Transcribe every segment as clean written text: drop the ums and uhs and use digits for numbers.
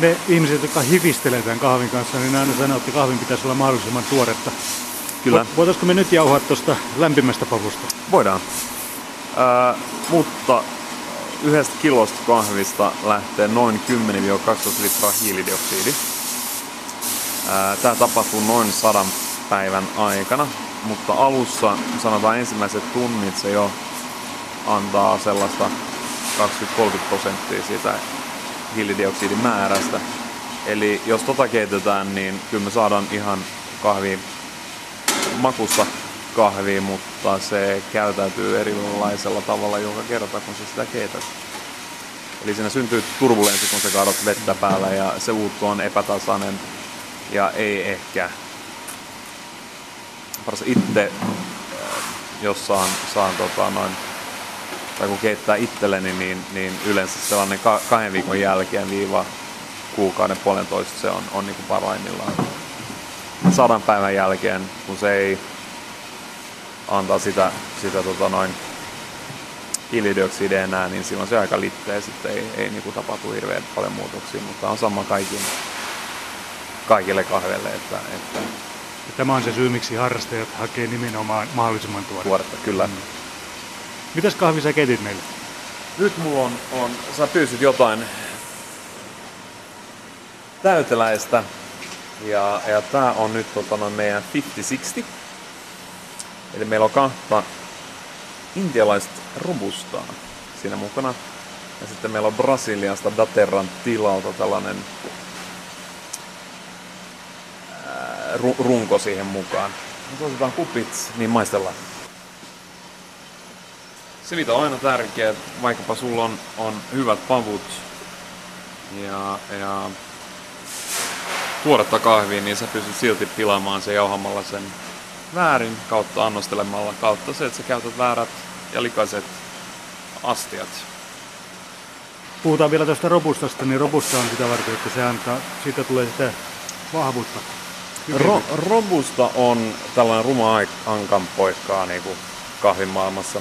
ne ihmiset, jotka hifistelee tämän kahvin kanssa, niin aina sanoo, että kahvin pitäisi olla mahdollisimman tuoretta. Kyllä. Voitaisiko me nyt jauhaa tuosta lämpimästä pavusta? Voidaan. Mutta 1 kilosta kahvista lähtee noin 10-12 litraa hiilidioksidi. Tämä tapahtuu noin 100 päivän aikana, mutta alussa, sanotaan ensimmäiset tunnit, se jo antaa sellaista 20-30% siitä hiilidioksidin määrästä. Eli jos tota keitetään, niin kyllä me saadaan ihan makusta kahvia, mutta se käytäytyy erilaisella tavalla joka kerta, kun sä sitä keität. Eli siinä syntyy turbulenssi, kun sä kaadat vettä päälle ja se uutto on epätasainen ja ei ehkä. Paras itse, jos saan tai kun keittää itselleni, niin yleensä sellainen 2 viikon jälkeen kuukauden puolentoista se on niin kuin parhaimmillaan. 100 päivän jälkeen, kun se ei antaa sitä hiilidioksidia enää, niin silloin se aika litteä, sitten ei niin kuin tapahtu hirveän paljon muutoksia, mutta on sama kaikille kahvelle, että tämä on se syy, miksi harrastajat hakee nimenomaan mahdollisimman tuoretta. Kyllä. Mitäs kahvi sä keitit meille? Nyt mulla sä pyysit jotain täyteläistä ja tää on nyt meidän 50-60. Eli meillä on 2 intialaista robustaa siinä mukana. Ja sitten meillä on Brasiliasta Daterran tilalta tällainen runko siihen mukaan. Nyt otetaan kupit, niin maistellaan. Se mitä on aina tärkeää, vaikkapa sulla on hyvät pavut ja tuoretta kahvia, niin sä pystyt silti pilaamaan sen jauhamalla sen väärin kautta annostelemalla kautta se, että sä käytät väärät ja likaiset astiat. Puhutaan vielä tuosta robustasta, niin robusta on sitä varten, että siitä tulee sitä vahvuutta. Robusta on tällainen ruma ankanpoikkaa niin kuin kahvin maailmassa.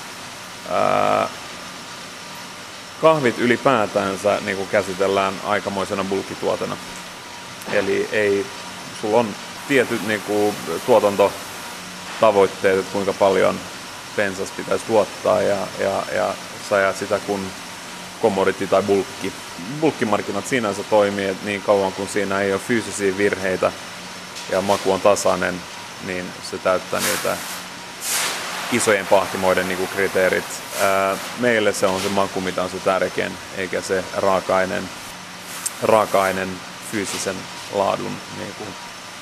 Kahvit ylipäätänsä niin kuin käsitellään aikamoisena bulkkituotena. Eli sulla on tietyt niin kuin tuotantotavoitteet, että kuinka paljon bensasta pitäisi tuottaa ja sä ajat sitä kun commodity tai bulkki. Bulkkimarkkinat sinänsä toimii, että niin kauan kun siinä ei ole fyysisiä virheitä ja maku on tasainen, niin se täyttää niitä isojen pahtimoiden niin kuin kriteerit. Meille se on se maku, mitä on se tärkein, eikä se raaka-aineen fyysisen laadun. Niin kuin.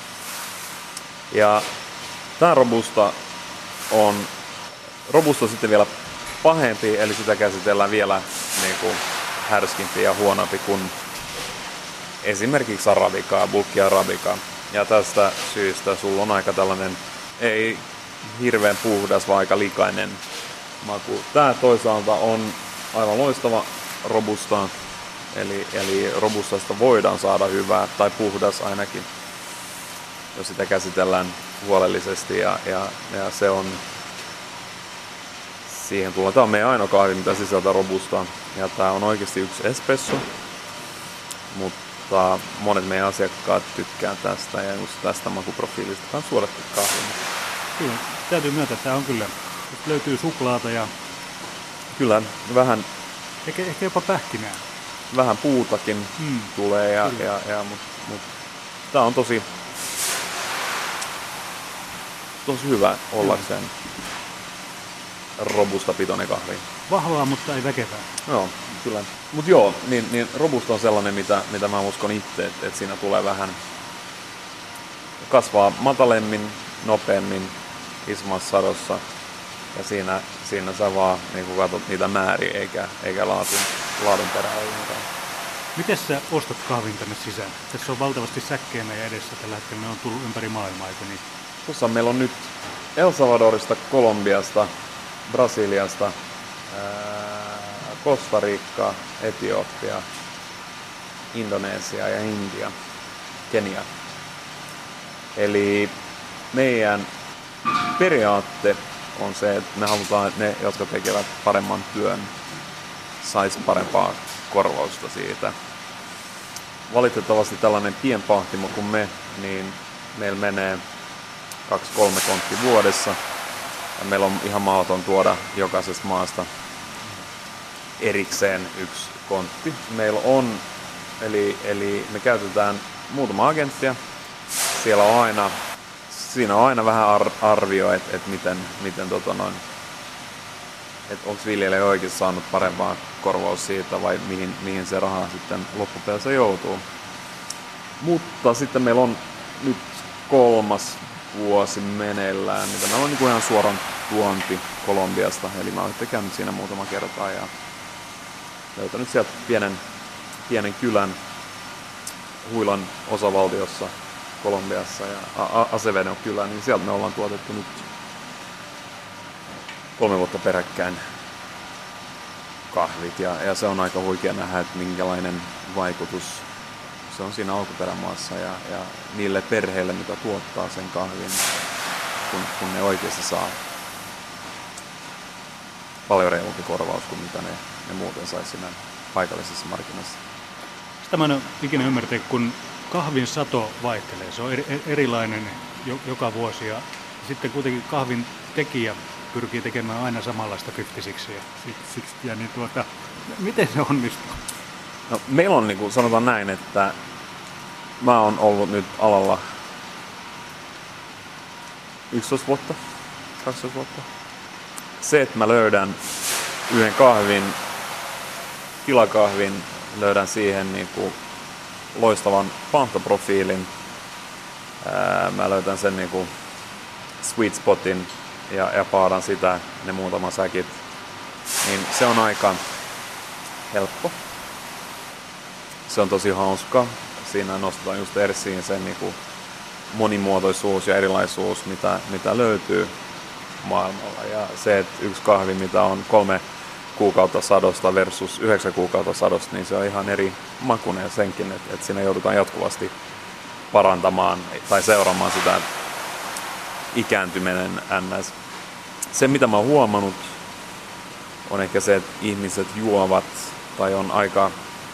Ja tämä robusta on sitten vielä pahempi, eli sitä käsitellään vielä niin kuin härskimpi ja huonompi kuin esimerkiksi arabikaa, bulkki arabikaa. Ja tästä syystä sulla on aika tällainen, ei hirveän puhdas, vaan aika likainen maku. Tää toisaalta on aivan loistava robusta, eli robustasta voidaan saada hyvää, tai puhdas ainakin, jos sitä käsitellään huolellisesti, ja se on, siihen tulee, tää on meidän ainoa kahvi, mitä sisältää robustaa, ja tää on oikeasti yksi espresso, mutta monet meidän asiakkaat tykkää tästä, ja just tästä makuprofiilista on suodattu kahvi. Kyllä, täytyy myöntää, että tämä on kyllä, löytyy suklaata ja kyllä, vähän ehkä jopa pähkinää. Vähän puutakin tulee, mutta tämä on tosi hyvä ollakseen robusta pitoinen kahvi. Vahvaa, mutta ei väkevää. Joo, kyllä. Mutta joo, niin robusta on sellainen, mitä mä uskon itse, että siinä tulee vähän kasvaa matalemmin, nopeammin isommassa sadossa. Ja siinä sä vaan niin katsot niitä määriä eikä laadun perään ollenkaan. Miten sä ostat kahvin tänne sisään? Tässä on valtavasti säkkejä meidän edessä. Tällä hetkellä ne on tullut ympäri maailmaa, eikö niin? Tuossa meillä on nyt El Salvadorista, Kolumbiasta, Brasiliasta, Costa Rica, Etiopia, Indonesia ja India, Kenia. Eli meidän periaatte on se, että me halutaan, että ne, jotka tekevät paremman työn, sais parempaa korvausta siitä. valitettavasti tällainen pienpahtimo kuin me, niin meillä menee 2-3 konttia vuodessa. Ja meillä on ihan mahdoton tuoda jokaisesta maasta erikseen yksi kontti. Meillä on, eli me käytetään muutama agenttia. Siinä on aina vähän arvio, että onko viljelijä oikein saanut parempaa korvaus siitä vai mihin se raha sitten loppupeleissä joutuu. Mutta sitten meillä on nyt 3. vuosi meneillään, mitä meillä on niin kuin ihan suoran tuonti Kolumbiasta. Eli mä oon käynyt siinä muutama kertaa ja löytänyt sieltä pienen kylän Huilan osavaltiossa Kolumbiassa ja Acevedo kylä, niin sieltä me ollaan tuotettu nyt 3 vuotta peräkkäin kahvit ja se on aika huikea nähdä, että minkälainen vaikutus se on siinä alkuperämaassa ja niille perheille, mitä tuottaa sen kahvin, kun ne oikeasti saa paljon reilumpi korvaus kuin mitä ne muuten saisi siinä paikallisessa markkinassa. Sitä mä en ole ikinä ymmärtänyt, kun kahvin sato vaihtelee. Se on erilainen joka vuosi ja sitten kuitenkin kahvin tekijä pyrkii tekemään aina samanlaista 50 ja niin miten se onnistuu? No, meillä on, niin kuin sanotaan näin, että mä oon ollut nyt alalla 11 vuotta, 12 vuotta. Se, että mä löydän yhden tilakahvin, löydän siihen niin kuin loistavan pahtoprofiilin, mä löytän sen niin kuin sweet spotin ja paadan sitä, ne muutama säkit, niin se on aika helppo. Se on tosi hauska. Siinä nostetaan just esiin sen niin kuin monimuotoisuus ja erilaisuus, mitä löytyy maailmalla. Ja se, että yksi kahvi, mitä on 3 kuukautta sadosta versus 9 kuukautta sadosta, niin se on ihan eri makuinen senkin, että siinä joudutaan jatkuvasti parantamaan tai seuraamaan sitä ikääntyminen NS. Se, mitä mä oon huomannut, on ehkä se, että ihmiset juovat tai on aika,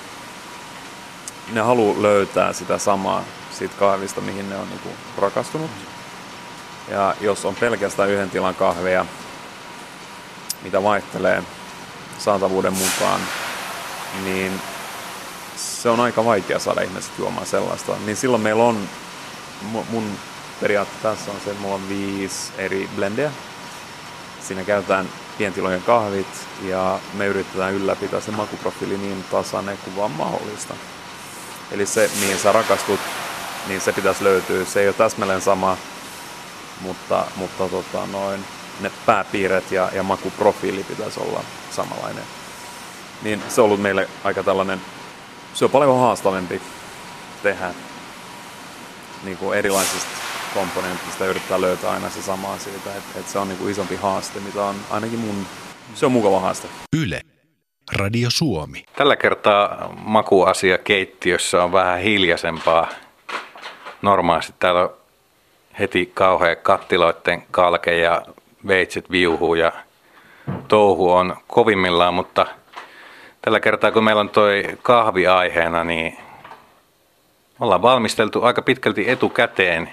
ne haluaa löytää sitä samaa siitä kahvista, mihin ne on niinku rakastunut. Ja jos on pelkästään yhden tilan kahveja, mitä vaihtelee saatavuuden mukaan, niin se on aika vaikea saada ihmiset juomaan sellaista. Niin silloin meillä on, mun periaate tässä on se, että mulla on 5 eri blendejä. Siinä käytetään pientilojen kahvit ja me yritetään ylläpitää se makuprofiili niin tasainen kuin vaan mahdollista. Eli se, mihin sä rakastut, niin se pitäisi löytyä. Se ei ole täsmälleen sama, mutta ne pääpiirret ja makuprofiili pitäisi olla samanlainen. Niin se on ollut meille aika tällainen, se on paljon haastavampi tehdä niin kuin erilaisista komponentista yrittää löytää aina se sama siitä, että se on niin kuin isompi haaste, mitä on ainakin se on mukava haaste. Yle, Radio Suomi. Tällä kertaa makuasia keittiössä on vähän hiljaisempaa. Normaalisti täällä on heti kauhea kattiloiden kalke ja veitset viuhuu ja touhu on kovimmillaan, mutta tällä kertaa kun meillä on toi kahvi aiheena, niin ollaan valmisteltu aika pitkälti etukäteen.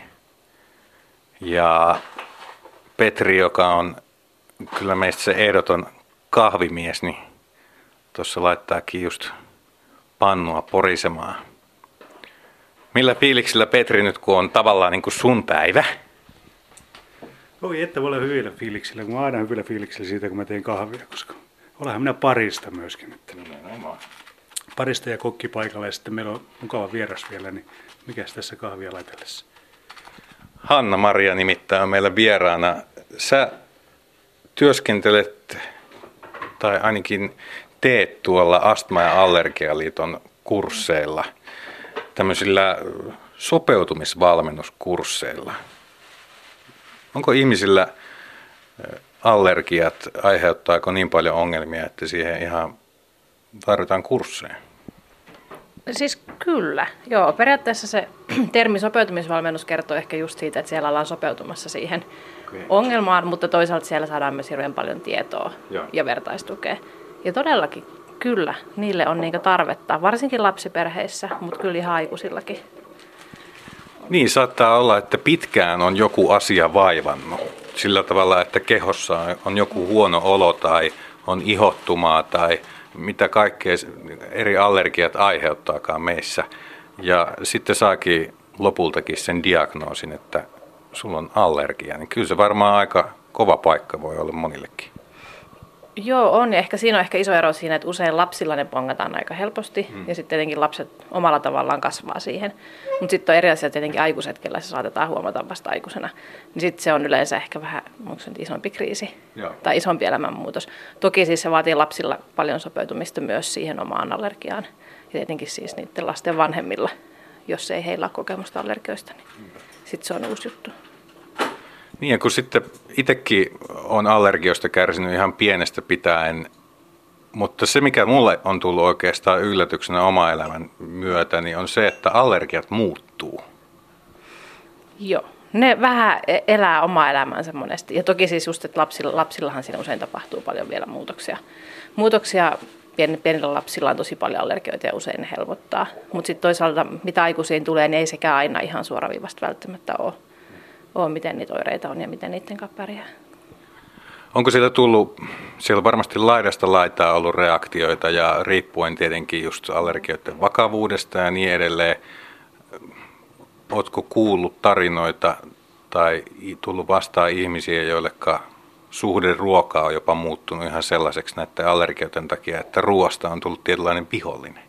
Ja Petri, joka on kyllä meistä se ehdoton kahvimies, niin tuossa laittaakin just pannua porisemaan. Millä fiiliksillä, Petri, nyt kun on tavallaan niin kuin sun päivä? Oi, että voi olla hyvillä fiiliksillä, kun mä aina hyvillä fiiliksillä siitä, kun mä teen kahvia, koska olenhan minä parista myöskin. Että parista ja kokki paikalla ja sitten meillä on mukava vieras vielä, niin mikäs tässä kahvia laitellessa? Hanna-Maria nimittäin on meillä vieraana. Sä työskentelet, tai ainakin teet tuolla Astma- ja Allergialiiton kursseilla, tämmöisillä sopeutumisvalmennuskursseilla. Onko ihmisillä allergiat, aiheuttaako niin paljon ongelmia, että siihen ihan tarvitaan kursseja? Siis kyllä, joo. Periaatteessa se termi sopeutumisvalmennus kertoo ehkä just siitä, että siellä ollaan sopeutumassa siihen ongelmaan, mutta toisaalta siellä saadaan myös hirveän paljon tietoa ja vertaistukea. Ja todellakin, kyllä, niille on niinku tarvetta, varsinkin lapsiperheissä, mutta kyllä ihan aikuisillakin. Niin, saattaa olla, että pitkään on joku asia vaivannut. Sillä tavalla, että kehossa on joku huono olo tai on ihottumaa tai mitä kaikkea eri allergiat aiheuttaakaan meissä. Ja sitten saakin lopultakin sen diagnoosin, että sulla on allergia. Niin kyllä se varmaan aika kova paikka voi olla monillekin. Joo, on. Ja siinä on iso ero siinä, että usein lapsilla ne pongataan aika helposti. Ja sitten tietenkin lapset omalla tavallaan kasvaa siihen. Mutta sitten on eri asia tietenkin aikuiset, kellä se saatetaan huomata vasta aikuisena. Niin sitten se on yleensä ehkä vähän, onko se nyt isompi kriisi tai isompi elämänmuutos. Toki siis se vaatii lapsilla paljon sopeutumista myös siihen omaan allergiaan. Ja tietenkin siis niiden lasten vanhemmilla, jos ei heillä ole kokemusta allergioista, niin sitten se on uusi juttu. Niin ja kun sitten itsekin on allergioista kärsinyt ihan pienestä pitäen, mutta se mikä mulle on tullut oikeastaan yllätyksenä oma elämän myötä, niin on se, että allergiat muuttuu. Joo, ne vähän elää omaa elämäänsä monesti. Ja toki siis just, että lapsillahan siinä usein tapahtuu paljon vielä muutoksia. Muutoksia pienillä lapsilla on tosi paljon allergioita ja usein ne helpottaa. Mutta sitten toisaalta mitä aikuisiin tulee, niin ei sekään aina ihan suoraviivasta välttämättä ole, miten niitä oireita on ja miten niiden kanssa pärjää. Onko siellä on varmasti laidasta laitaa ollut reaktioita ja riippuen tietenkin just allergioiden vakavuudesta ja niin edelleen. Oletko kuullut tarinoita tai tullut vastaan ihmisiä, joilleka suhde ruokaa on jopa muuttunut ihan sellaiseksi näiden allergioiden takia, että ruoasta on tullut tietynlainen vihollinen?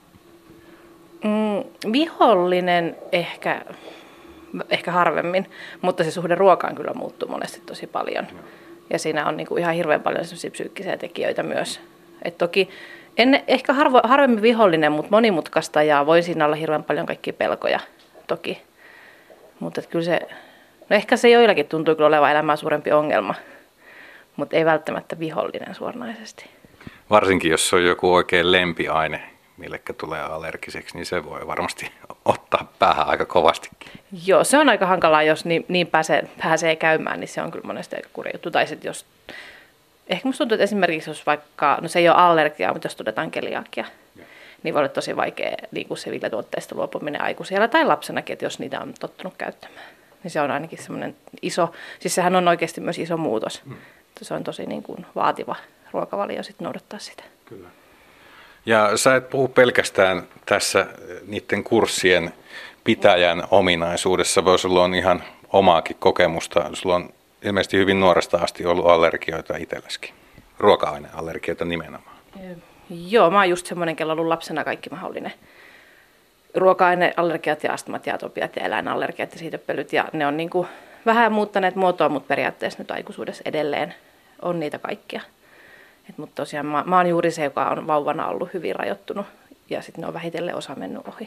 Vihollinen ehkä harvemmin, mutta se suhde ruokaan kyllä muuttuu monesti tosi paljon. Ja siinä on niinku ihan hirveän paljon sellaisia psyykkisiä tekijöitä myös. Et toki ehkä harvemmin vihollinen, mutta monimutkaista ja voi siinä olla hirveän paljon kaikkia pelkoja toki. Mutta kyllä se, no ehkä se joillakin tuntuu kyllä olevan elämää suurempi ongelma, mutta ei välttämättä vihollinen suoranaisesti. Varsinkin jos on joku oikein lempiaine, millekä tulee allergiseksi, niin se voi varmasti ottaa päähän aika kovastikin. Joo, se on aika hankalaa, jos niin pääsee käymään, niin se on kyllä monesti aika kurja juttu. Tai sitten jos, ehkä musta tuntuu, että esimerkiksi jos vaikka, no se ei ole allergia, mutta jos todetaan keliakia, niin voi olla tosi vaikea niin kuin se viljatuotteista luopuminen aikuisella tai lapsenakin, että jos niitä on tottunut käyttämään. Niin se on ainakin semmoinen iso, siis sehän on oikeasti myös iso muutos. Se on tosi niin kuin vaativa ruokavalio sitten noudattaa sitä. Kyllä. Ja sä et puhu pelkästään tässä niiden kurssien pitäjän ominaisuudessa, vaan sulla on ihan omaakin kokemusta. Sulla on ilmeisesti hyvin nuoresta asti ollut allergioita itselläskin, ruoka-aineallergioita nimenomaan. Joo, mä oon just semmoinen, kello on ollut lapsena kaikki mahdollinen. Ruoka-aineallergiat ja astmat ja atopiat ja eläinallergiat ja siitepölyt. Ja ne on niinku vähän muuttaneet muotoa, mutta periaatteessa nyt aikuisuudessa edelleen on niitä kaikkia. Mutta tosiaan mä oon juuri se, joka on vauvana ollut hyvin rajoittunut ja sitten ne on vähitellen osa mennyt ohi.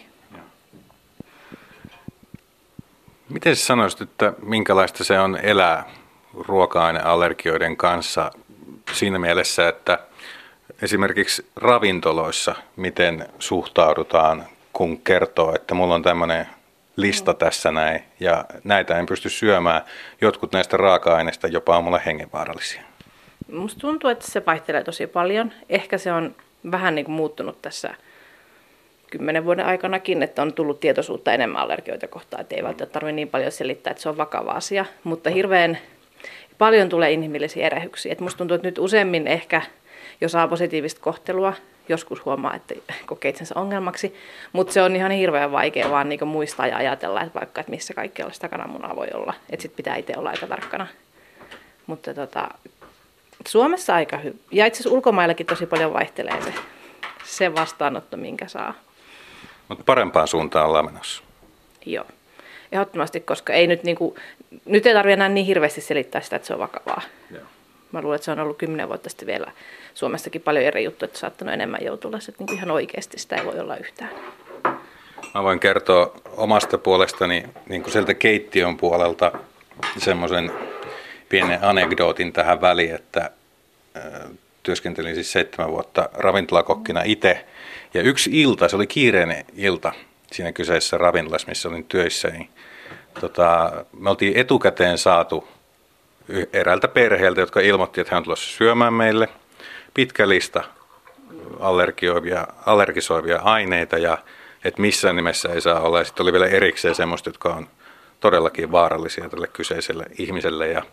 Miten sä sanoisit, että minkälaista se on elää ruoka-aineallergioiden kanssa siinä mielessä, että esimerkiksi ravintoloissa, miten suhtaudutaan, kun kertoo, että mulla on tämmöinen lista tässä näin ja näitä en pysty syömään. Jotkut näistä raaka-aineista jopa on mulle hengenvaarallisia. Musta tuntuu, että se vaihtelee tosi paljon. Ehkä se on vähän niin kuin muuttunut tässä 10 vuoden aikanakin, että on tullut tietoisuutta enemmän allergioita kohtaan, että ei välttämättä tarvitse niin paljon selittää, että se on vakava asia. Mutta hirveän paljon tulee inhimillisiä erehyksiä. Et musta tuntuu, että nyt useammin ehkä, jos saa positiivista kohtelua, joskus huomaa, että kokee itsensä ongelmaksi, mutta se on ihan hirveän vaikea vaan niin muistaa ja ajatella, että vaikka että missä kaikkialla sitä kananmunaa voi olla. Että sitten pitää itse olla aika tarkkana. Mutta Suomessa aika hyvä. Ja itse asiassa ulkomaillakin tosi paljon vaihtelee se vastaanotto, minkä saa. Mutta parempaan suuntaan ollaan menossa. Joo, ehdottomasti, koska ei nyt ei tarvitse enää niin hirveästi selittää sitä, että se on vakavaa. Joo. Mä luulen, että se on ollut 10 vuotta sitten vielä Suomessakin paljon eri juttuja, että saattanut enemmän joutua, että niin ihan oikeasti sitä ei voi olla yhtään. Mä voin kertoa omasta puolestani niin kuin sieltä keittiön puolelta semmoisen pienen anekdootin tähän väliin, että työskentelin siis 7 vuotta ravintolakokkina itse. Ja yksi ilta, se oli kiireinen ilta siinä kyseisessä ravintolassa, missä olin töissä. Niin, me oltiin etukäteen saatu eräältä perheeltä, jotka ilmoitti, että hän on tulossa syömään meille. Pitkä lista allergisoivia aineita ja että missään nimessä ei saa olla. Ja sitten oli vielä erikseen semmoista, jotka on todellakin vaarallisia tälle kyseiselle ihmiselle. Ja,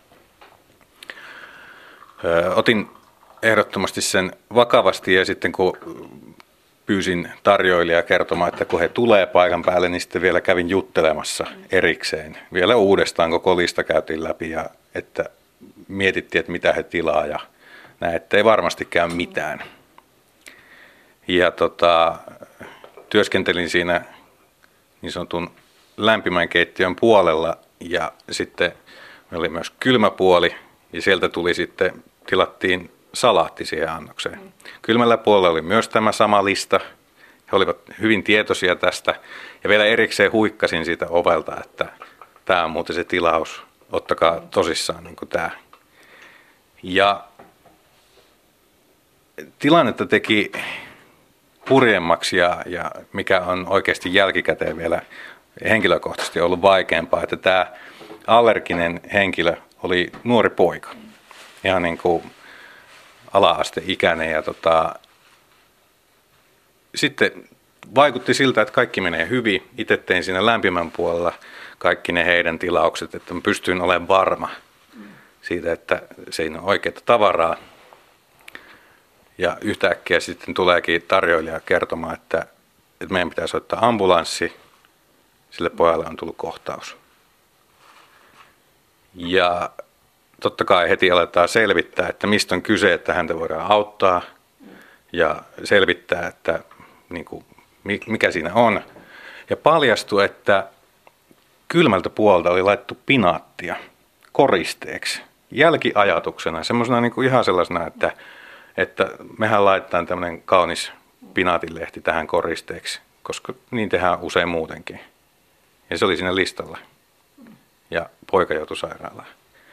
otin ehdottomasti sen vakavasti ja sitten kun pyysin tarjoilijaa kertomaan, että kun he tulee paikan päälle, niin sitten vielä kävin juttelemassa erikseen. Vielä uudestaan koko lista käytiin läpi ja että mietittiin, että mitä he tilaa ja näin, että ei varmasti käy mitään. Ja työskentelin siinä niin sanotun lämpimän keittiön puolella ja sitten meillä oli myös kylmäpuoli ja sieltä tilattiin salaatti siihen annokseen. Kylmällä puolella oli myös tämä sama lista. He olivat hyvin tietoisia tästä ja vielä erikseen huikkasin siitä ovelta, että tämä on muuten se tilaus, ottakaa tosissaan niin kuin tämä. Ja tilannetta teki hurjemmaksi ja mikä on oikeasti jälkikäteen vielä henkilökohtaisesti ollut vaikeampaa, että tämä allerginen henkilö oli nuori poika, ihan niin kuin ala-asteikäinen ja sitten vaikutti siltä, että kaikki menee hyvin. Itse tein siinä lämpimän puolella kaikki ne heidän tilaukset, että mä pystyin olemaan varma siitä, että se ei ole oikeaa tavaraa. Ja yhtäkkiä sitten tuleekin tarjoilija kertomaan, että meidän pitää soittaa ambulanssi, sille pojalle on tullut kohtaus. Ja totta kai heti aletaan selvittää, että mistä on kyse, että häntä voidaan auttaa ja selvittää, että niin kuin, mikä siinä on. Ja paljastui, että kylmältä puolelta oli laittu pinaattia koristeeksi, jälkiajatuksena, semmoisena niin kuin ihan sellaisena, että mehän laitetaan tämmöinen kaunis pinaatinlehti tähän koristeeksi, koska niin tehdään usein muutenkin. Ja se oli siinä listalla. Ja poika joutui sairaalaan.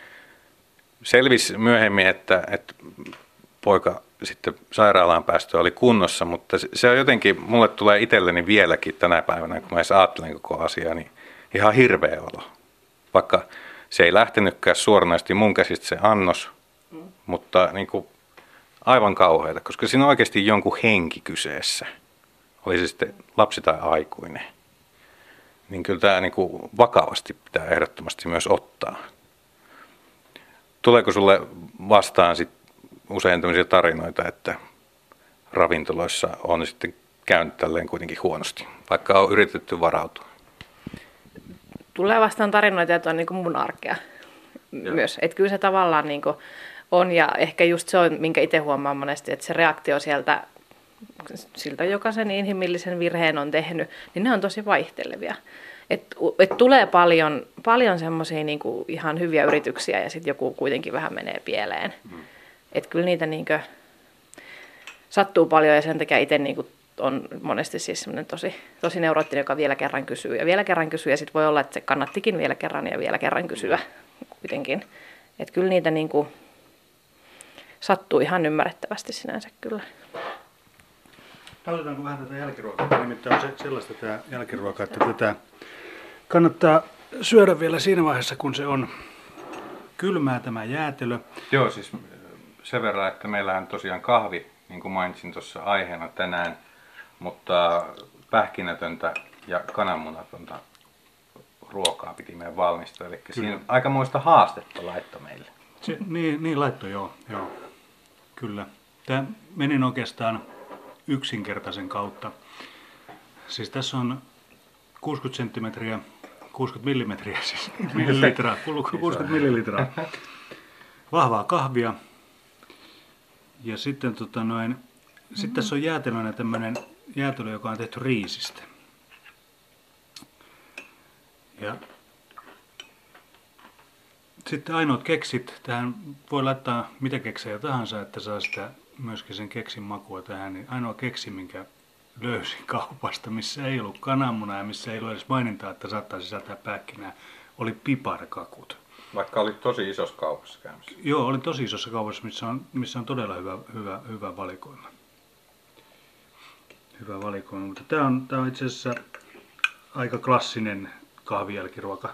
Selvisi myöhemmin, että poika sitten sairaalaan päästö oli kunnossa, mutta se on jotenkin, mulle tulee itselleni vieläkin tänä päivänä, kun mä edes ajattelen koko asiaa, niin ihan hirveä olo. Vaikka se ei lähtenytkään suoranaisesti mun käsistä se annos, mutta niin kuin aivan kauheata, koska siinä on oikeasti jonkun henki kyseessä. Oli se sitten lapsi tai aikuinen. Niin kyllä tämä niin kuin vakavasti pitää ehdottomasti myös ottaa. Tuleeko sulle vastaan sit usein tämmöisiä tarinoita, että ravintoloissa on sitten käynyt tälleen kuitenkin huonosti, vaikka on yritetty varautua? Tulee vastaan tarinoita, että on niin kuin mun arkea myös. Että kyllä se tavallaan niin kuin on ja ehkä just se on, minkä itse huomaan monesti, että se reaktio siltä, joka sen inhimillisen virheen on tehnyt, niin ne on tosi vaihtelevia. Et tulee paljon semmoisia niinku ihan hyviä yrityksiä ja sitten joku kuitenkin vähän menee pieleen. Et kyllä niitä niinku sattuu paljon ja sen takia itse niinku on monesti siis semmoinen tosi neuroottinen, joka vielä kerran kysyy ja sitten voi olla, että se kannattikin vielä kerran kysyä kuitenkin. Et kyllä niitä niinku sattuu ihan ymmärrettävästi sinänsä kyllä. Palataanko vähän tätä jälkiruokaa? Nimittäin on sellaista tämä jälkiruoka, että tätä kannattaa syödä vielä siinä vaiheessa, kun se on kylmää tämä jäätelö. Joo, siis sen verran, että meillähän tosiaan kahvi, niin kuin mainitsin tuossa aiheena tänään, mutta pähkinätöntä ja kananmunatonta ruokaa piti meidän valmistaa. Eli siinä aikamoista haastetta laitto meille. Niin laitto, joo. Kyllä. Tämä meni oikeastaan yksinkertaisen kautta. Siis tässä on 60 senttimetriä, 60 millimetriä siis, millilitraa, 60 millilitraa vahvaa kahvia. Ja sitten sitten tässä on jäätelönä tämmöinen jäätelö, joka on tehty riisistä. Ja sitten ainoat keksit, tähän voi laittaa mitä keksejä tahansa, että saa sitä myöskin sen keksin makua tähän, niin ainoa keksi, minkä löysin kaupasta, missä ei ollut kananmunaa ja missä ei ollut edes mainintaa, että saattaa sisältää pähkinää, oli piparkakut. Vaikka oli tosi isossa kaupassa käymässä. Joo, oli tosi isossa kaupassa, missä on todella hyvä valikoima. Hyvä valikoima, mutta tämä on itse asiassa aika klassinen kahvijälkiruoka.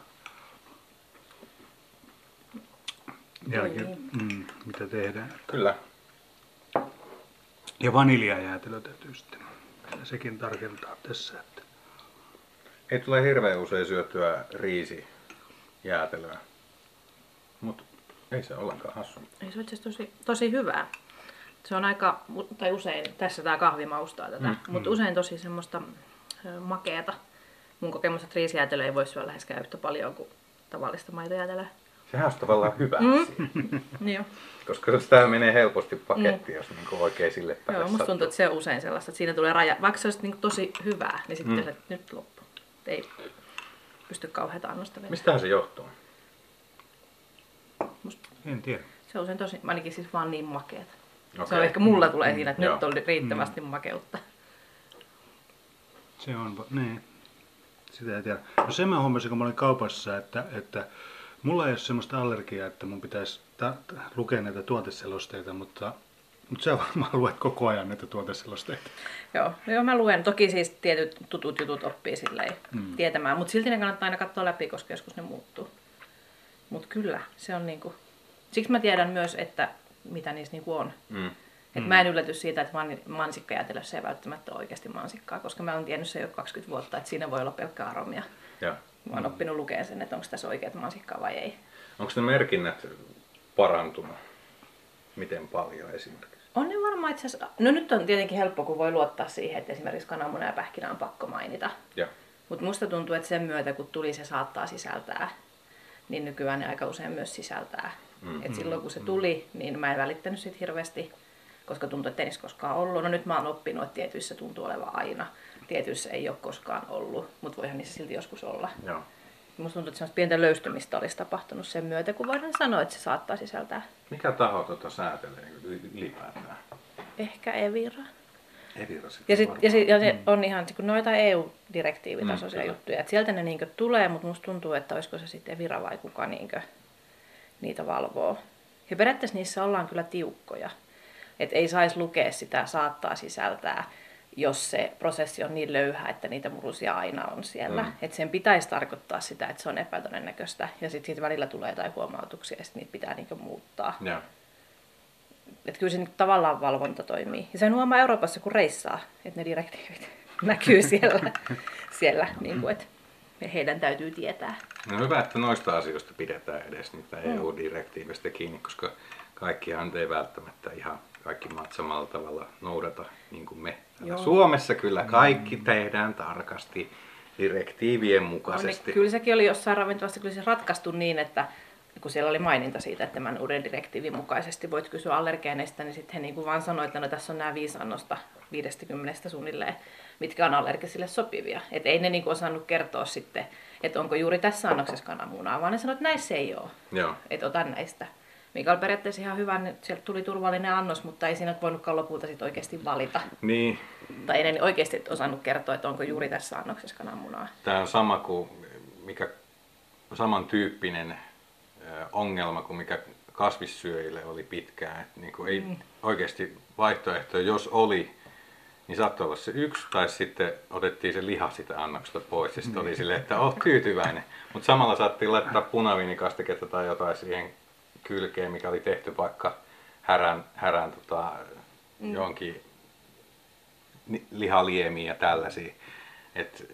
Niin. Mitä tehdään? Kyllä. Ja vaniljajäätelö täytyy sitten sekin tarkentaa tässä. Että Ei tule hirveän usein syötyä riisijäätelöä, mutta ei se ollenkaan hassu. Ei se ole itse asiassa tosi hyvää. Se on aika, tai usein, tässä tämä kahvi maustaa tätä, mutta usein tosi semmoista makeata. Mun kokemus, että riisijäätelö ei voi syödä läheskään yhtä paljon kuin tavallista maitojäätelöä. Sehän on tavallaan hyvä asia, Niin jo. koska sitä menee helposti pakettiin, jos niinku oikein sille päälle Joo, musta tuntuu, että se on usein sellaista, että siinä tulee raja. Vaikka se olisi niin tosi hyvää, niin sitten se nyt loppu. Ei pysty kauheata annostelemaan. Mistähän se johtuu? en tiedä. Se on usein tosi, ainakin siis vaan niin makeata. Se Okei. on ehkä mulla tulee siinä, että Joo. nyt on riittävästi makeutta. Se on, niin. Sitä ei tiedä. No sen mä huomasin, kun mä olin kaupassa, että mulla ei ole semmoista allergiaa, että mun pitäisi lukea näitä tuoteselosteita, mutta sä varmaan luet koko ajan näitä tuoteselosteita. Joo, mä luen. Toki siis tietyt tutut jutut oppii silleen tietämään, mutta silti ne kannattaa aina katsoa läpi, koska joskus ne muuttuu. Mutta kyllä, se on niinku... Siksi mä tiedän myös, että mitä niissä niinku on. Et mä en ylläty siitä, että mansikkajäätelössä ei välttämättä ole oikeasti mansikkaa, koska mä oon tiennyt se jo 20 vuotta, että siinä voi olla pelkkä aromia. Ja. Mä oon oppinut lukemaan sen, että onko tässä oikeat mansikkaa vai ei. Onko ne merkinnät parantunut? Miten paljon esimerkiksi? On ne varmaan itse asiassa... No nyt on tietenkin helppo, kun voi luottaa siihen, että esimerkiksi kananmuna ja pähkinä on pakko mainita. Ja. Mutta musta tuntuu, että sen myötä, kun tuli se saattaa sisältää, niin nykyään ne aika usein myös sisältää. Et silloin kun se tuli, niin mä en välittänyt siitä hirveästi, koska tuntui, että ei niissä koskaan ollut. No nyt mä oon oppinut, että tietyissä tuntuu olevan aina. Tietyissä ei ole koskaan ollut, mutta voihan niissä silti joskus olla. Joo. Musta tuntuu, että semmoista pientä löystymistä olisi tapahtunut sen myötä, kun voidaan sanoa, että se saattaa sisältää. Mikä taho säätelee ylipäätään? Ehkä Evira. Evira Ja se on ihan kun noita EU-direktiivitasoisia juttuja. Et sieltä ne niinkö tulee, mutta musta tuntuu, että olisiko se sitten Evira vai kuka niinkö niitä valvoo. Ja periaatteessa niissä ollaan kyllä tiukkoja. Että ei saisi lukea sitä saattaa sisältää, jos se prosessi on niin löyhä, että niitä murusia aina on siellä. Että sen pitäisi tarkoittaa sitä, että se on epätodennäköistä. Ja sitten siitä välillä tulee jotain huomautuksia ja sitten niitä pitää niinkö muuttaa. Ja. Että kyllä se niin tavallaan valvonta toimii. Ja sen huomaa Euroopassa, kun reissaa, että ne direktiivit näkyy siellä niin kuin, että heidän täytyy tietää. No hyvä, että noista asioista pidetään edes niitä EU-direktiivistä kiinni, koska kaikkihan ei välttämättä ihan kaikki maat samalla tavalla noudata niin kuin me. Suomessa kyllä kaikki tehdään tarkasti direktiivien mukaisesti. Kyllä sekin oli jossain ravintolassa kyllä se ratkaistu niin, että kun siellä oli maininta siitä, että tämän uuden direktiivin mukaisesti voit kysyä allergeeneistä, niin sitten he niin kuin vaan sanoivat, että no, tässä on nämä 5 annosta 50 suunnilleen, mitkä on allergisille sopivia. Että ei ne niin kuin osannut kertoa sitten, että onko juuri tässä annoksessa kananmunaa, vaan ne sanoivat, että näissä ei ole. Joo. Että otan näistä. Mikä oli periaatteessa ihan hyvä, niin sieltä tuli turvallinen annos, mutta ei siinä voinutkaan lopulta sit oikeasti valita. Niin. Tai ei ne oikeasti osannut kertoa, että onko juuri tässä annoksessa kananmunaa. Tämä on sama kuin samantyyppinen ongelma kuin mikä kasvissyöjille oli pitkään. Että niin kuin ei oikeasti vaihtoehtoja, jos oli, niin saattoi olla se yksi, tai sitten otettiin se liha sitä annoksesta pois ja sitten oli silleen, että oot tyytyväinen. Mutta samalla saattiin laittaa punaviinikastiketta tai jotain siihen kylkeen, mikä oli tehty vaikka härän jonkin lihaliemiä ja tällaisia. Et,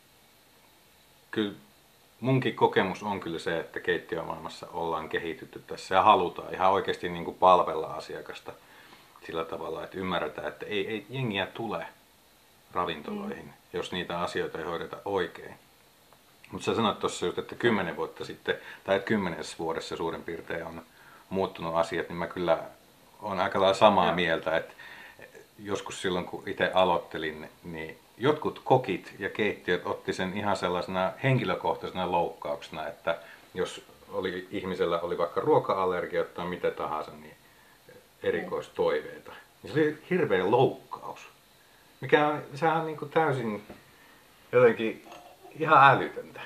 kyllä munkin kokemus on kyllä se, että keittiömaailmassa ollaan kehitytty tässä ja halutaan ihan oikeasti niin kuin palvella asiakasta sillä tavalla, että ymmärretään, että ei jengiä tule ravintoloihin, jos niitä asioita ei hoideta oikein. Mutta sä sanoit tuossa just, että 10 vuotta sitten, tai että 10 vuodessa suurin piirtein on muuttunut asiat, niin mä kyllä olen aika lailla samaa mieltä, että joskus silloin kun itse aloittelin, niin jotkut kokit ja keittiöt otti sen ihan sellaisena henkilökohtaisena loukkauksena, että jos ihmisellä oli vaikka ruoka-allergia tai mitä tahansa, niin erikoistoiveita. Niin se oli hirveä loukkaus, sehän on niin kuin täysin jotenkin ihan älytöntä.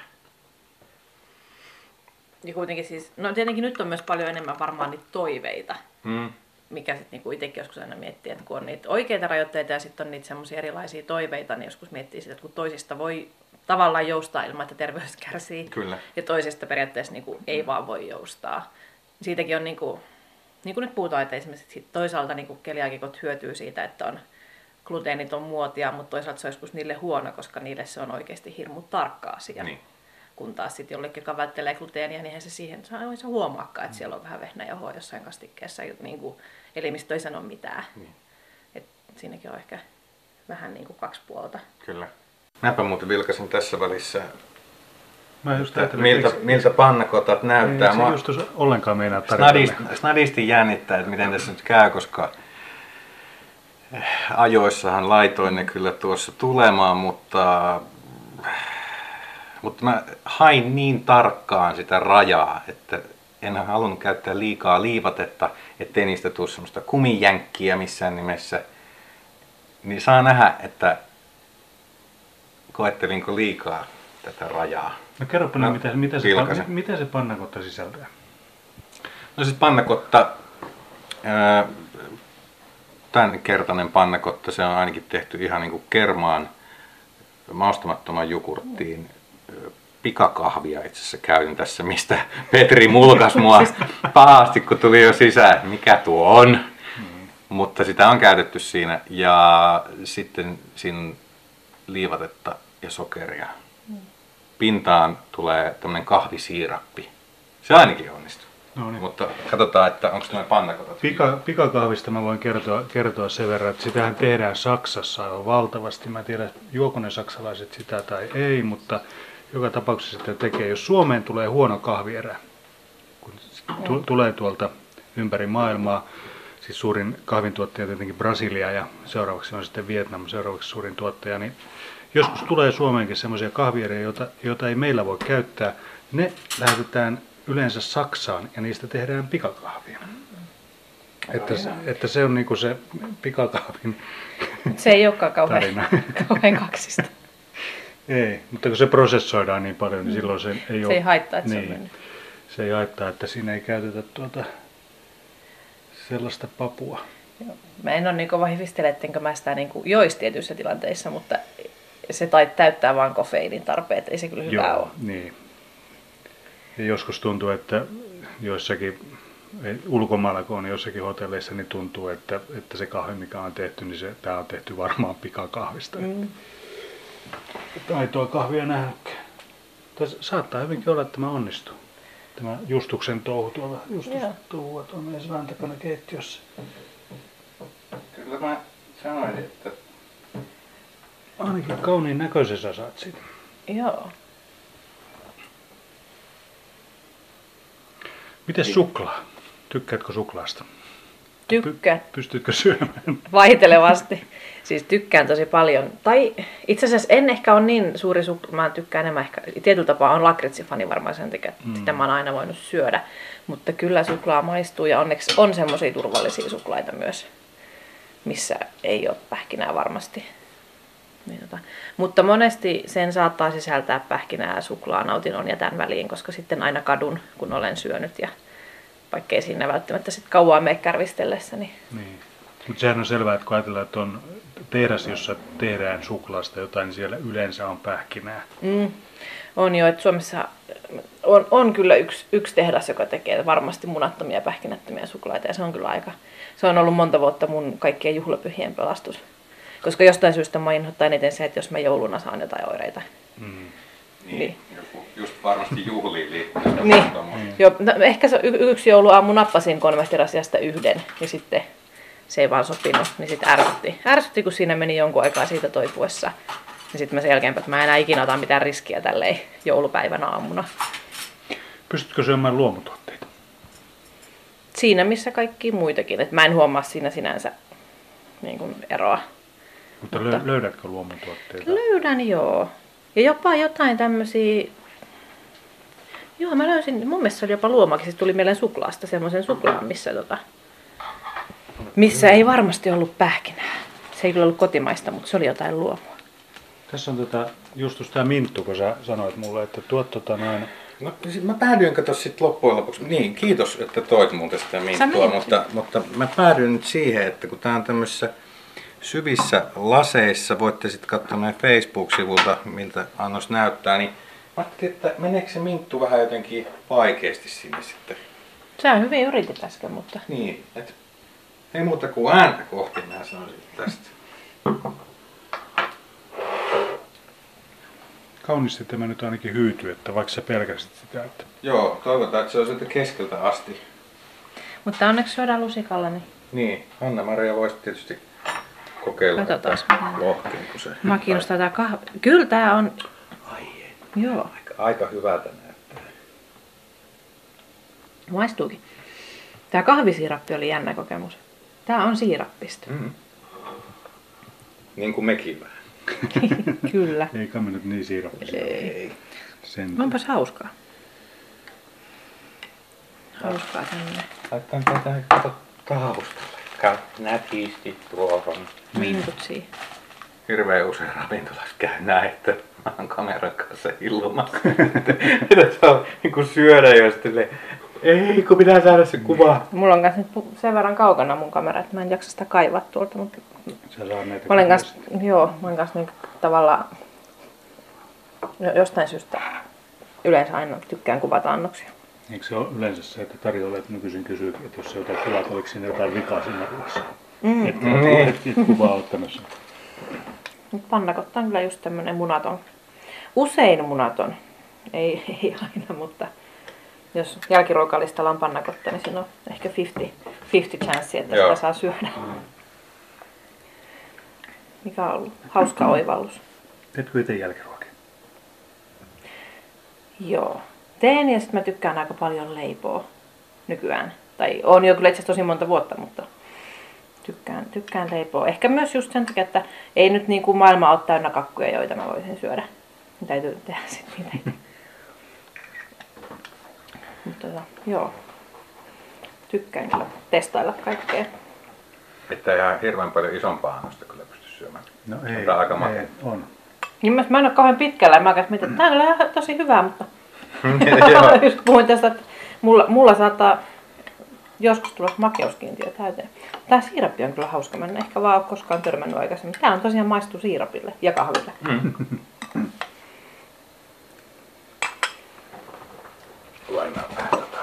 Ja kuitenkin siis, no tietenkin nyt on myös paljon enemmän varmaan niitä toiveita, mikä sitten niinku itsekin joskus aina miettii, että kun on niitä oikeita rajoitteita ja sitten on niitä semmoisia erilaisia toiveita, niin joskus miettii sitä, että kun toisista voi tavallaan joustaa ilman, että terveys kärsii. Kyllä. Ja toisista periaatteessa niinku ei vaan voi joustaa. Siitäkin on niinku, niin kuin nyt puhutaan, että esimerkiksi toisaalta niin keliaakikot hyötyy siitä, että on gluteeniton muotia, mutta toisaalta se on joskus niille huono, koska niille se on oikeasti hirmu tarkka asia. Niin. Kun taas sitten jollekin, joka välttelee gluteenia, niin eihän se siihen se huomaakaan, että siellä on vähän vehnäjauhoa jossain kastikkeessa, niin kuin elimistö ei sano mitään. Niin. Et siinäkin on ehkä vähän niin kuin kaksi puolta. Kyllä. Mäpä muuten vilkasin tässä välissä, Mä just että miltä pannakotat näyttää. Ei se just ollenkaan meinaa tarjota. Snadisti jännittää, että miten tässä nyt käy, koska ajoissahan laitoin ne kyllä tuossa tulemaan, mutta mä hain niin tarkkaan sitä rajaa, että en halunnut käyttää liikaa liivatetta, ettei niistä tule semmoista kumijänkkiä missään nimessä. Niin saa nähdä, että koettelinko liikaa tätä rajaa. No kerropa mitä se pannakotta sisältää? No siis pannakotta, tämänkertainen pannakotta, se on ainakin tehty ihan niin kuin kermaan maustamattoman jogurttiin. Pikakahvia itse asiassa käytin tässä, mistä Petri mulkas mua pahasti, kun tuli jo sisään, mikä tuo on. Mutta sitä on käytetty siinä ja sitten siinä liivatetta ja sokeria. Pintaan tulee tämmöinen kahvisiirappi. Se ainakin onnistuu. No niin. Mutta katsotaan, että onko nämä pannakotat. Pikakahvista mä voin kertoa sen verran, että sitähän tehdään Saksassa aivan valtavasti. Mä en tiedä, juoko ne saksalaiset sitä tai ei, mutta joka tapauksessa sitä tekee. Jos Suomeen tulee huono kahvierä, kun tulee tuolta ympäri maailmaa, siis suurin kahvintuottaja tietenkin Brasilia ja seuraavaksi on sitten Vietnam, seuraavaksi suurin tuottaja, niin joskus tulee Suomeenkin semmoisia kahvieriä, joita ei meillä voi käyttää. Ne lähetetään yleensä Saksaan ja niistä tehdään pikakahvia. Että se on niinku se pikakahvin Se ei olekaan kauhean kaksista. Ei, mutta kun se prosessoidaan niin paljon, niin silloin se ei ole... Se ei haittaa, että se on mennyt. Se ei haittaa, että siinä ei käytetä sellaista papua. Joo. Mä en ole niin kova hifistele, ettenkö mä sitä niin joisi tietyissä tilanteissa, mutta se täyttää vaan kofeiinin tarpeet, ei se kyllä hyvä ole. Niin. Ja joskus tuntuu, että joissakin ulkomailla, kun on jossakin hotelleissa, niin tuntuu, että se kahvi, mikä on tehty, niin tämä on tehty varmaan pikakahvista. Tai tuo kahvia nähnytkään. Saattaa hyvinkin olla, että tämä onnistuu. Tämä Justuksen touhu tuolla. Justus touhua tuolla meidän selän takana keittiössä. Kyllä mä sanoin, että... Ainakin kauniin näköisen sä saat siitä. Joo. Miten suklaa? Tykkäätkö suklaasta? Tykkään. Pystytkö syömään? Vaihtelevasti. Siis tykkään tosi paljon. Tai itse asiassa en ehkä ole niin suuri mä tykkään enemmän ehkä, tietyllä tapaa on lakritsifani varmaan sen takia, että sitä mä oon aina voinut syödä. Mutta kyllä suklaa maistuu ja onneksi on semmoisia turvallisia suklaita myös, missä ei ole pähkinää varmasti. Mutta monesti sen saattaa sisältää pähkinää, suklaa, nautinnon ja tämän väliin, koska sitten aina kadun, kun olen syönyt ja vaikkei siinä välttämättä sit kauan mene kärvistellessä. Niin. Mutta sehän on selvää, että kun ajatellaan, että on tehdas, jossa tehdään suklaasta jotain, niin siellä yleensä on pähkinää. On jo, että Suomessa on kyllä yksi tehdas, joka tekee varmasti munattomia pähkinättömiä suklaita ja se on kyllä se on ollut monta vuotta mun kaikkien juhlapyhien pelastus. Koska jostain syystä mä inhoittaa eniten se, että jos mä jouluna saan jotain oireita. Niin. Just varmasti juhliin liittyen. Niin. Joo, no, ehkä se yksi jouluaamu nappasin konvehtirasiasta yhden ja sitten se ei vaan sopinut, niin sitten ärsytti, kun siinä meni jonkun aikaa siitä toipuessa. Ja sitten mä sen jälkeen, että mä en enää ikinä ota mitään riskiä tälleen joulupäivän aamuna. Pystytkö syömään luomutuotteita? Siinä missä kaikki muitakin. Et mä en huomaa siinä sinänsä niin kuin eroa. Mutta löydätkö luomutuotteita? Löydän, joo. Ja jopa jotain tämmösiä... Joo, mä löysin, mun mielestä se oli jopa luomakin, se tuli mieleen suklaasta, semmoisen suklaan, missä ei varmasti ollut pähkinää. Se ei kyllä ollut kotimaista, mutta se oli jotain luomua. Tässä on Justus tää minttu, kun sä sanoit mulle, että tuot noin... No mä päädyin kato sit loppujen lopuksi, niin kiitos, että toit muuten sitä minttua, mutta mä päädyin nyt siihen, että kun tää on tämmössä syvissä laseissa, voitte sitten katsoa meidän Facebook-sivulta, miltä annos näyttää, niin mä ajattelin, että meneekö se minttu vähän jotenkin vaikeasti sinne sitten Sä hyvin yritit äsken, mutta... Niin, et ei muuta kuin ääntä kohti, mä sanoisin tästä. Kauniisti tämä nyt ainakin hyytyy, että vaikka sä pelkäsit sitä, että... Joo, toivotaan, että se on sieltä keskeltä asti. Mutta onneksi syödään lusikalla, niin... Niin, Anna-Maria voisi tietysti kokeilla. Katsotaan. Lohkeeko se? Mä kiinnostaa tää kahvi. Kyllä tää on... Ai ei. Joo, Aika hyvältä näyttää. maistuukin. Tää kahvisiirappi oli jännä kokemus. Tää on siirappista. Niin kuin mekin vähän. Kyllä. Eikä me nyt niin siirappisia. Ei. Sen... Onpas hauskaa. Hauskaa tänne. Laittaa tätä kato taustalle. Nätisti tuohon. Mintut siihen. Hirveän usein ravintolassa käy näin, että mä oon kameran kanssa illumassa. Mitä saa niin syödä ja sitten ei kun pitää saada se kuva. Mulla on kanssa nyt sen verran kaukana mun kamera, että mä en jaksa sitä kaivaa tuolta, mutta Sä saa näitä mä olen kanssa niin tavallaan jostain syystä yleensä aina tykkään kuvata annoksia. Eikö se ole yleensä se, että tarjoilijat nykyisin kysyy, että jos se jotain kuvat, oliko siinä jotain vikaa siinä ruoassa? Että kuvaa ottamassa. Nyt pannakottaa on kyllä just tämmönen munaton. Usein munaton. Ei aina, mutta jos jälkiruokalistalla on pannakotta, niin siinä on ehkä 50 chanssi, että sitä saa syödä. Mikä on ollut hauska oivallus. Teetkö itse jälkiruokia? Joo. Teen ja sitten mä tykkään aika paljon leipoa nykyään. Tai on jo kyllä itse asiassa tosi monta vuotta, mutta tykkään leipoa. Ehkä myös just sen takia, että ei nyt niin kuin maailma ole täynnä kakkuja, joita mä voisin syödä. Niin täytyy tehdä sitten niitä itse. Mutta joo. Tykkään kyllä testailla kaikkea. Että ihan hirveän paljon isompaa annosta kyllä pysty syömään. No ei, aika makea. On. Niin mä en ole kauhean pitkällä. Mä käsin mietin, että tää on kyllä ihan tosi hyvää, mutta just puhuin tästä, että mulla saattaa joskus tulla makeuskiintiö täyteen. Tää siirappi on kyllä hauska. Mä en ehkä vaan ole koskaan törmännyt aikaisemmin. Tää on tosiaan maistuu siirapille ja kahville. Lainaa vähän tota.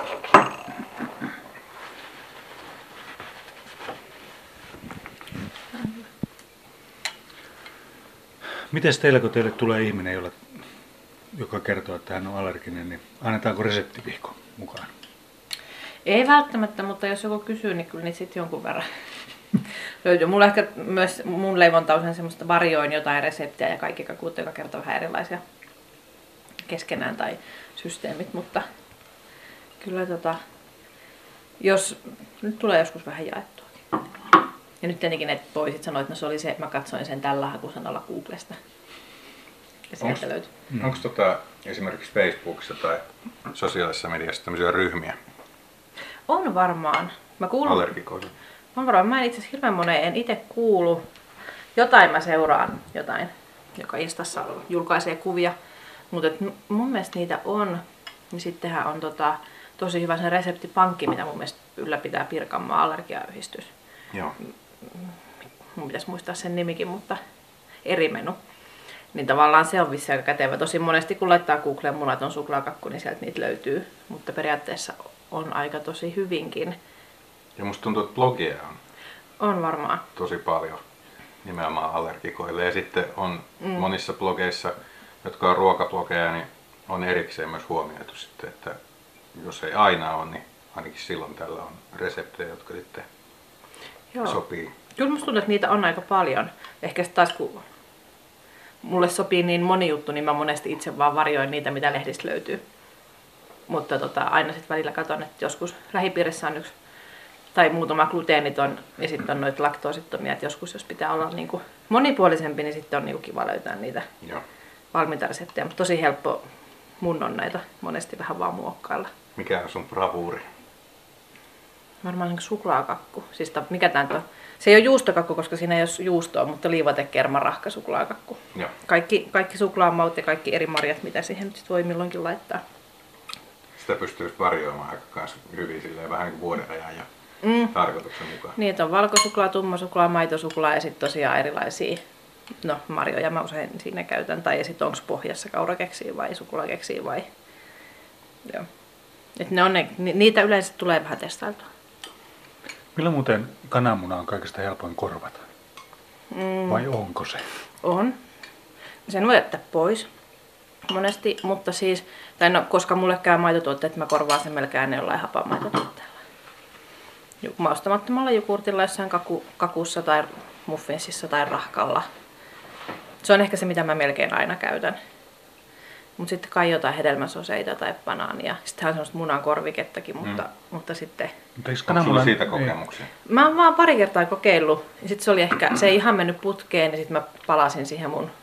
Miten teillä, kun teille tulee ihminen, joka kertoo, että hän on allerginen, niin annetaanko reseptivihko mukaan? Ei välttämättä, mutta jos joku kysyy, niin kyllä niin sitten jonkun verran löytyy. Mulla ehkä myös mun leivonta on semmoista varjoin jotain reseptiä ja kaikki kakut, joka kertoo vähän erilaisia keskenään tai systeemit, mutta kyllä jos nyt tulee joskus vähän jaettuakin. Ja nyt tietenkin, että voisit sanoa, että no se oli se, että mä katsoin sen tällä hakusanalla Googlesta. Ja sieltä löytyy. Onko esimerkiksi Facebookissa tai sosiaalisessa mediassa tämmöisiä ryhmiä On varmaan. Mä kuulun. allergikoille? On varmaan. Mä en itse asiassa hirveän moneen en itse kuulu. Jotain mä seuraan, joka Instassa julkaisee kuvia. Mutta mun mielestä niitä on. Niin sittenhän on tosi hyvä sen reseptipankki, mitä mun mielestä ylläpitää Pirkanmaan allergiayhdistys. Joo. Mun pitäisi muistaa sen nimikin, mutta eri menu. Niin tavallaan se on vissi aika kätevä. Tosi monesti kun laittaa Googleen munaton suklaakakku, niin sieltä niitä löytyy. Mutta periaatteessa on aika tosi hyvinkin. Ja musta tuntuu, että blogeja On varmaan. tosi paljon nimenomaan allergikoille. Ja sitten on monissa blogeissa, jotka on ruokablogeja, niin on erikseen myös huomioitu sitten, että jos ei aina ole, niin ainakin silloin tällä on reseptejä, jotka sitten sopii. Kyllä musta tuntuu, että niitä on aika paljon. Ehkä taas kun mulle sopii niin moni juttu, niin mä monesti itse vaan varjoin niitä, mitä lehdistä löytyy. Mutta aina sitten välillä katson, että joskus lähipiirissä on yksi tai muutama gluteeniton ja sitten on noita laktoosittomia, että joskus jos pitää olla niinku monipuolisempi, niin sitten on niinku kiva löytää niitä valmiita reseptejä. Mutta tosi helppo mun on näitä monesti vähän vaan muokkailla. Mikä on sun bravuuri? Varmaan niin suklaakakku. Siis mikä tää on? Se ei ole juustokakku, koska siinä ei ole juustoa, mutta liivatekermarahka suklaakakku. Joo. Kaikki suklaamaut ja kaikki eri marjat, mitä siihen nyt sit voi milloinkin laittaa. Sitä pystyy varjoimaan aika hyvin silleen, vähän niin kuin vuoden ajan ja tarkoituksen mukaan. Niin, että on valkosuklaa, tumma maitosuklaa ja sitten tosiaan erilaisia marjoja mä usein siinä käytän. Tai sitten onko pohjassa kaurakeksiä vai suklaakeksiä vai... Joo. Että niitä yleensä tulee vähän testailtua. Millä muuten kananmuna on kaikista helpoin korvata? Vai onko se? On. Sen voi jättää pois monesti, mutta siis, koska mulle käy maitotuotteet, mä korvaan sen melkein jollain hapamaitotuotteella. Maustamattomalla jogurtilla, jossain kakussa tai muffinsissa tai rahkalla. Se on ehkä se, mitä mä melkein aina käytän. Mutta sitten kai jotain hedelmäsoseita tai banaania. Sittenhän on semmoista munan korvikettakin, mutta sitten... Onko sulla siitä kokemuksia? Mä oon vaan pari kertaa kokeillut. Ja sitten se oli ehkä, se ei ihan mennyt putkeen, ja sitten mä palasin siihen mun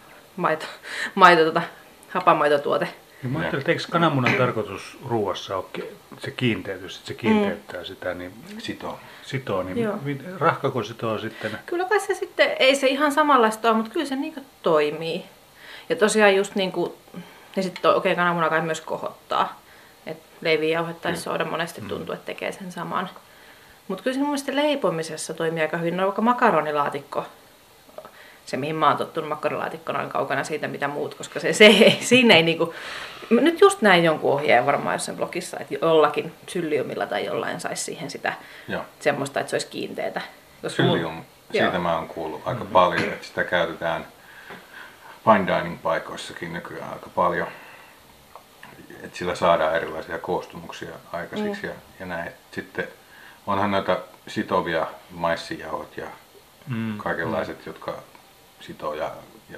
hapamaitotuote. Niin mä ajattelin, että eikö kananmunan tarkoitus ruuassa ole se kiinteytys, että se kiinteyttää sitä, niin sitoo niin rahkako sitoo sitten? Kyllä kai se sitten, ei se ihan samanlaista ole, mutta kyllä se niinku toimii. Ja tosiaan just niinku, ja sitten kananmuna kai myös kohottaa. Et leiviä tai sooda monesti tuntuu, että tekee sen saman. Mutta kyllä se mun mielestä leipomisessa toimii aika hyvin. No vaikka makaronilaatikko, se mihin mä oon tottunut, makaronilaatikko on kaukana siitä mitä muut, koska siinä ei niinku... Nyt just näin jonkun ohjeen varmaan jossain blogissa, että jollakin Psylliumilla tai jollain saisi siihen sitä semmoista, että se olisi kiinteetä. Psyllium, siitä mä oon kuullut aika paljon, että sitä käytetään fine dining paikoissakin nykyään aika paljon. Että sillä saadaan erilaisia koostumuksia aikaiseksi ja näin. Sitten onhan noita sitovia maissijauhot ja kaikenlaiset, jotka sitoo ja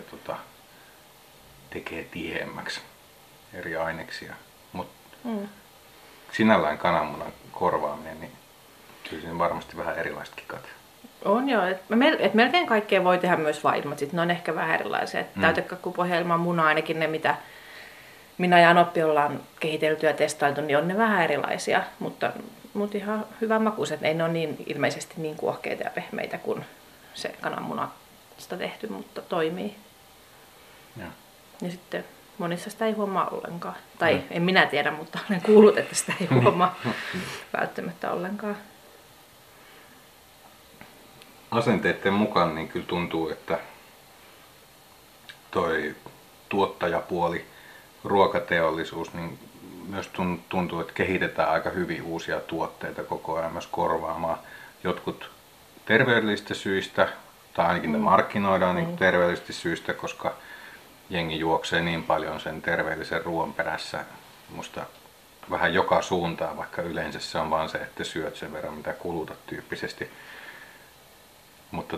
tekee tiheämmäksi eri aineksia. Mutta sinällään kananmunan korvaaminen, niin kyllä siinä varmasti vähän erilaiset kikat. On joo, että melkein kaikkea voi tehdä myös vain, mutta sitten ne on ehkä vähän erilaisia. Täytekakkupohja ilman munaa, ainakin ne mitä minä ja Anoppi ollaan kehitelty ja testailtu, niin on ne vähän erilaisia, mutta ihan hyvän makuiset. Ei ne ole niin ilmeisesti niin kuohkeita ja pehmeitä kuin se kananmunasta tehty, mutta toimii. Ja sitten monissa sitä ei huomaa ollenkaan. Tai en minä tiedä, mutta olen kuullut, että sitä ei huomaa välttämättä ollenkaan. Asenteiden mukaan niin kyllä tuntuu, että toi tuottajapuoli, ruokateollisuus, niin myös tuntuu, että kehitetään aika hyvin uusia tuotteita koko ajan myös korvaamaan. Jotkut terveydellisistä syistä, tai ainakin ne markkinoidaan niin terveydellisistä syistä, koska jengi juoksee niin paljon sen terveellisen ruoan perässä. Musta vähän joka suuntaan, vaikka yleensä se on vaan se, että syöt sen verran mitä kulutat tyyppisesti. Mutta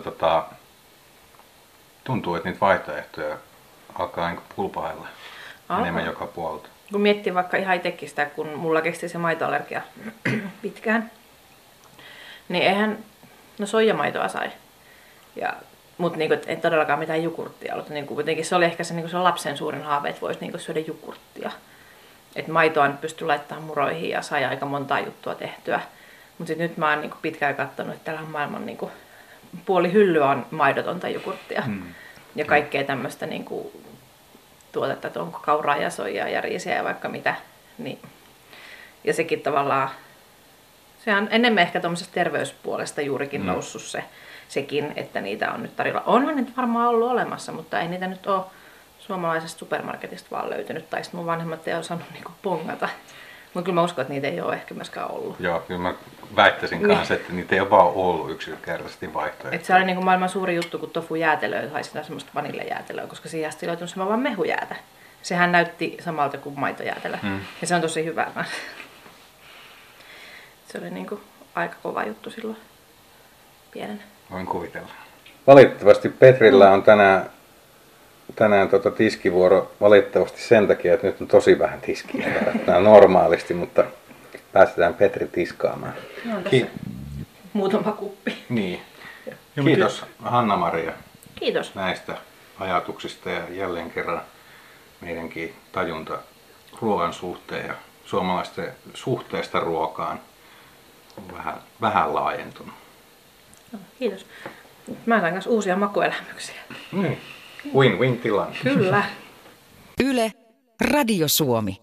tuntuu, että niitä vaihtoehtoja alkaa niin pulpailla enemmän joka puolta. Kun miettii vaikka ihan itsekin sitä, kun mulla kesti se maitoallergia pitkään, niin soijamaitoa sai. Mutta niinku, ei todellakaan mitään jogurttia ollut. Niinku, kuitenkin se oli ehkä se, niinku, se lapsen suurin haave, että voisi niinku, syödä jogurttia. Et maitoa nyt pystyi laittamaan muroihin ja sai aika montaa juttua tehtyä. Mutta nyt mä oon niinku, pitkään katsonut, että täällä maailman niinku, puoli hyllyä on maidotonta jogurttia. Ja kaikkea tämmöistä niinku, tuotetta, että onko kauraa ja soijaa ja riisiä ja vaikka mitä. Niin. Ja sekin tavallaan, se on enemmän ehkä tuommoisesta terveyspuolesta juurikin noussut sekin, että niitä on nyt tarjolla. Onhan niitä varmaan ollut olemassa, mutta ei niitä nyt ole suomalaisesta supermarketista vaan löytynyt. Tai sitten mun vanhemmat ei ole osannut niinku pongata. Mutta kyllä mä uskon, että niitä ei ole ehkä myöskään ollut. Joo, kyllä mä väittäisin kanssa, että niitä ei ole vaan ollut yksinkertaisesti vaihtoehtoja. Että se oli niinku maailman suuri juttu, kun tofu-jäätelöä sai sitä semmoista vaniljajäätelöä, koska siihen asti löytyi semmoinen vaan mehujäätä. Sehän näytti samalta kuin maitojäätelö. Ja se on tosi hyvä. Se oli niinku aika kova juttu silloin pienenä. Voin kuvitella. Valitettavasti Petrillä on tänään tiskivuoro valitettavasti sen takia, että nyt on tosi vähän tiskiä verrattuna normaalisti, mutta päästetään Petri tiskaamaan. No, muutama kuppi. Niin. Kiitos Hanna-Maria. Kiitos Näistä ajatuksista ja jälleen kerran meidänkin tajunta ruoan suhteen ja suomalaisten suhteesta ruokaan on vähän laajentunut. No, kiitos. Mä sain kanssa uusia makuelämyksiä. Win-win tilanne. Kyllä. Yle, Radio Suomi.